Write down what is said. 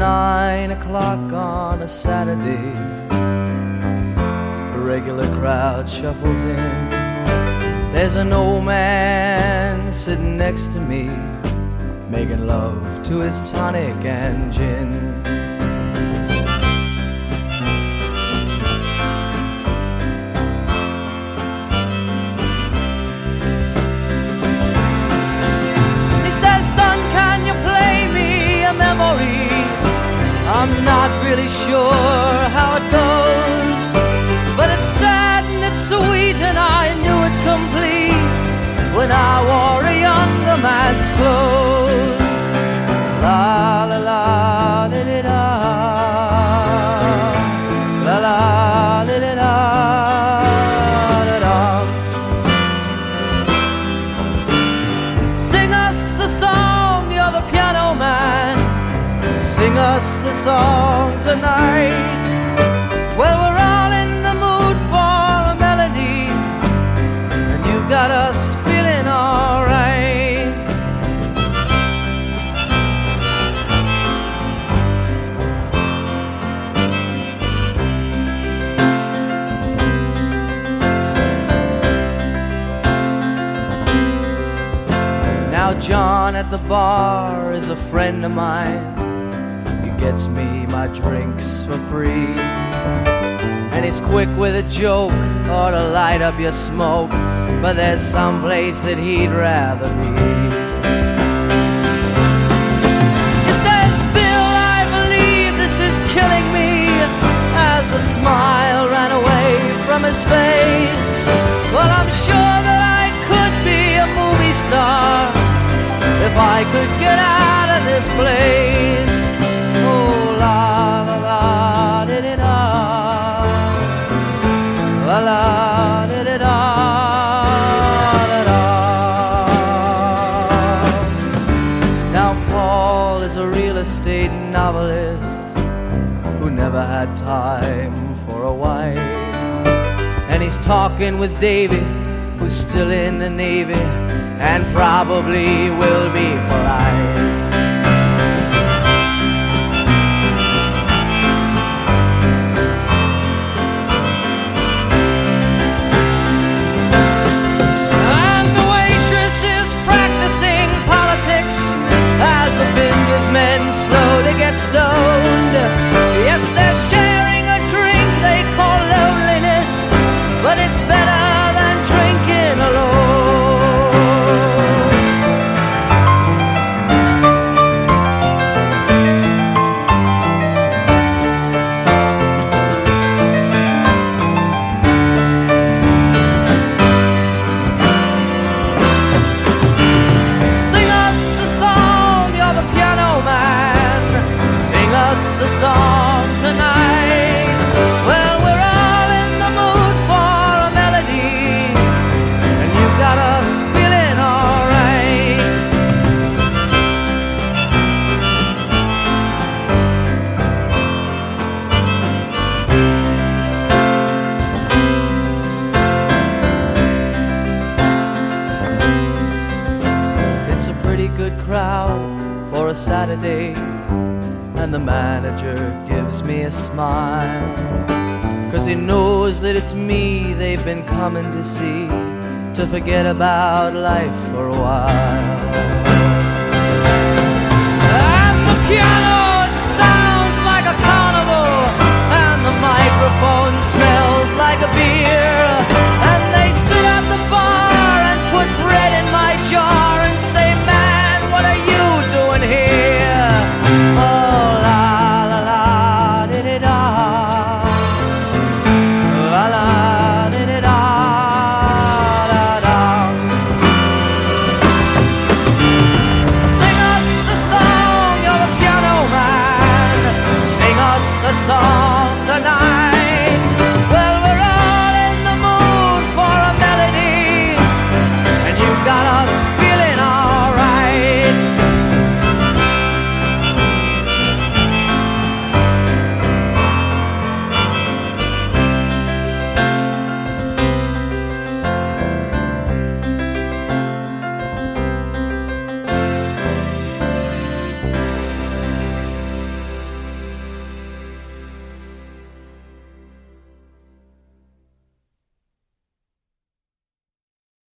9 o'clock on a Saturday. A regular crowd shuffles in. There's an old man sitting next to me, making love to his tonic and gin. He says, "Son, can you play me a memory? I'm not really sure how it goes, but it's sad and it's sweet, and I knew it complete when I wore a younger man's clothes." La la la da da da, la la da da da da da. Sing us a song, you're the piano man. Sing us a song tonight. Well, we're all in the mood for a melody, and you've got us feeling alright. Now John at the bar is a friend of mine. He gets me my drinks for free, and he's quick with a joke or to light up your smoke, but there's some place that he'd rather be. He says, "Bill, I believe this is killing me," as a smile ran away from his face. "Well, I'm sure that I could be a movie star if I could get out of this place." Oh, la la la da da da, la la da da da da da. Now Paul is a real estate novelist who never had time for a wife, and he's talking with David, who's still in the Navy and probably will be for life. And the waitress is practicing politics as the businessmen slowly get stoned. Yes, they're sharing a drink they call loneliness, but it's better than drinking alone. Sing us a song, you're the piano man. Sing us a song tonight. Well, we're all in the mood for a melody, and you've got us feeling alright. It's a pretty good crowd for a Saturday, and the manager gives me a smile, 'cause he knows that it's me they've been coming to see, to forget about life for a while.